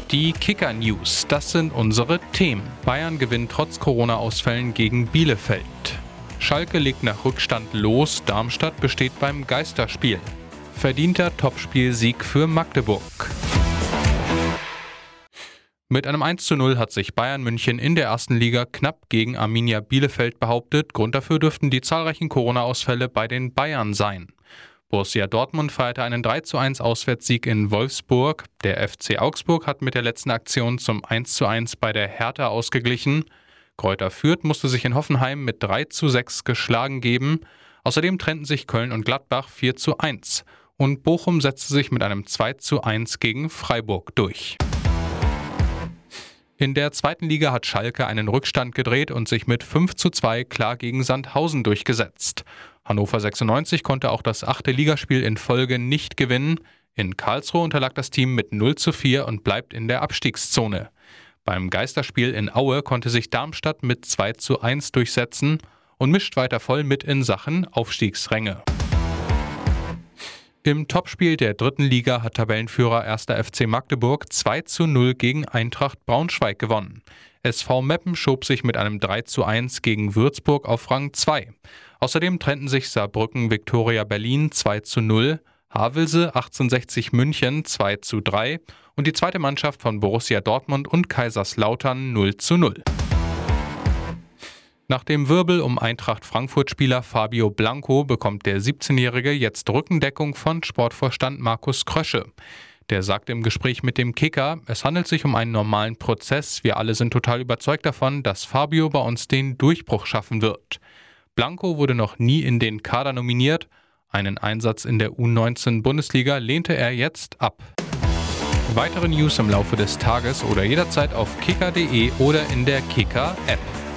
Die Kicker-News, das sind unsere Themen. Bayern gewinnt trotz Corona-Ausfällen gegen Bielefeld. Schalke legt nach Rückstand los, Darmstadt besteht beim Geisterspiel. Verdienter Topspielsieg für Magdeburg. Mit einem 1:0 hat sich Bayern München in der ersten Liga knapp gegen Arminia Bielefeld behauptet. Grund dafür dürften die zahlreichen Corona-Ausfälle bei den Bayern sein. Borussia Dortmund feierte einen 3:1 Auswärtssieg in Wolfsburg. Der FC Augsburg hat mit der letzten Aktion zum 1:1 bei der Hertha ausgeglichen. Greuther Fürth musste sich in Hoffenheim mit 3:6 geschlagen geben. Außerdem trennten sich Köln und Gladbach 4:1. Und Bochum setzte sich mit einem 2:1 gegen Freiburg durch. In der zweiten Liga hat Schalke einen Rückstand gedreht und sich mit 5:2 klar gegen Sandhausen durchgesetzt. Hannover 96 konnte auch das 8. Ligaspiel in Folge nicht gewinnen. In Karlsruhe unterlag das Team mit 0:4 und bleibt in der Abstiegszone. Beim Geisterspiel in Aue konnte sich Darmstadt mit 2:1 durchsetzen und mischt weiter voll mit in Sachen Aufstiegsränge. Im Topspiel der dritten Liga hat Tabellenführer 1. FC Magdeburg 2:0 gegen Eintracht Braunschweig gewonnen. SV Meppen schob sich mit einem 3:1 gegen Würzburg auf Rang 2. Außerdem trennten sich Saarbrücken Viktoria Berlin 2:0, Havelse 1860 München 2:3 und die zweite Mannschaft von Borussia Dortmund und Kaiserslautern 0:0. Nach dem Wirbel um Eintracht Frankfurt-Spieler Fabio Blanco bekommt der 17-Jährige jetzt Rückendeckung von Sportvorstand Markus Krösche. Der sagt im Gespräch mit dem Kicker, es handelt sich um einen normalen Prozess. Wir alle sind total überzeugt davon, dass Fabio bei uns den Durchbruch schaffen wird. Blanco wurde noch nie in den Kader nominiert. Einen Einsatz in der U19-Bundesliga lehnte er jetzt ab. Weitere News im Laufe des Tages oder jederzeit auf kicker.de oder in der Kicker-App.